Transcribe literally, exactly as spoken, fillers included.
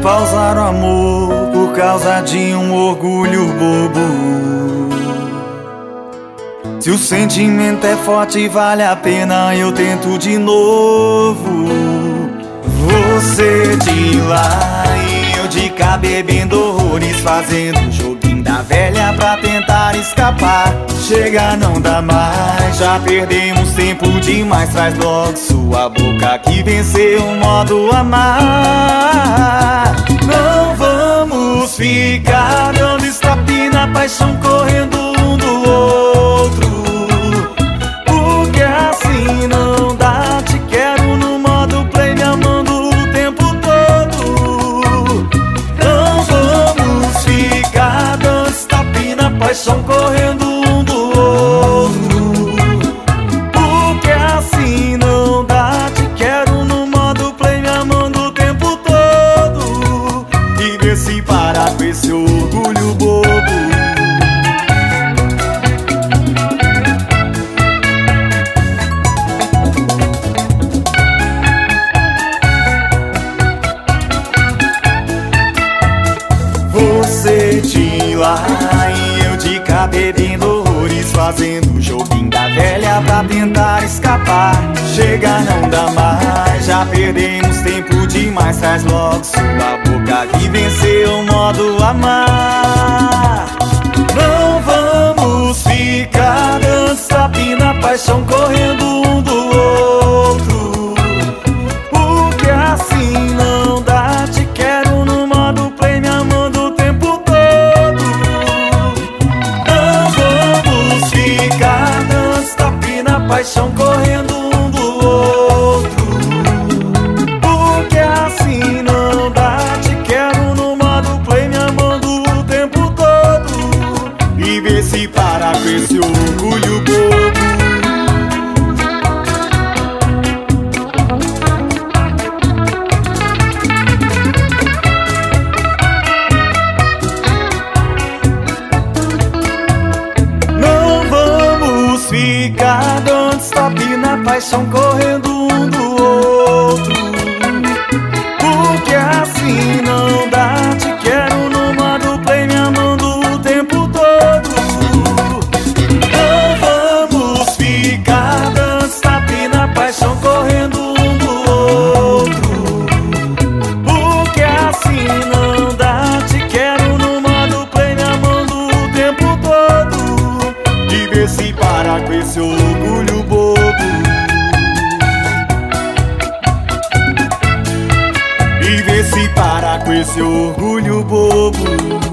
pausar o amor por causa de um orgulho bobo. Se o sentimento é forte e vale a pena, eu tento de novo. Você de lá e eu de cá bebendo horrores, fazendo joguinho da velha pra tentar escapar. Chega, não dá mais, já perdemos tempo demais. Traz logo sua boca que venceu o modo amar. Não vamos ficar dando stop na paixão, correndo um do outro, porque assim não dá. Te quero no modo play, me amando o tempo todo. Não vamos ficar dando stop na paixão, correndo um do outro, porque assim não dá. Te quero no modo play, me amando o tempo todo. E vê se parar com esse orgulho bobo. Você de lá e eu de cá bebendo horrores, fazendo joguinho da velha pra tentar escapar. Chega, não dá mais, já perdemos tempo demais. Traz logo sua boca que venceu o modo amar. Não vamos ficar dando stop na paixão, correndo um do outro, porque assim não dá. Te quero no modo play, me amando o tempo todo. Não vamos ficar dando stop na paixão, correndo um do outro, porque assim não dá. Te quero no modo play, me amando o tempo todo. E vê se parar com esse orgulho bobo. Ficar dando stop na paixão, correndo um do outro, porque assim não dá. Te quero no modo play, me amando o tempo todo. Não vamos ficar dando stop na paixão, correndo um do outro, porque assim não dá. Te quero no modo play, me amando o tempo todo. E vê se parar com esse orgulho bobo. E vê se parar com esse orgulho bobo.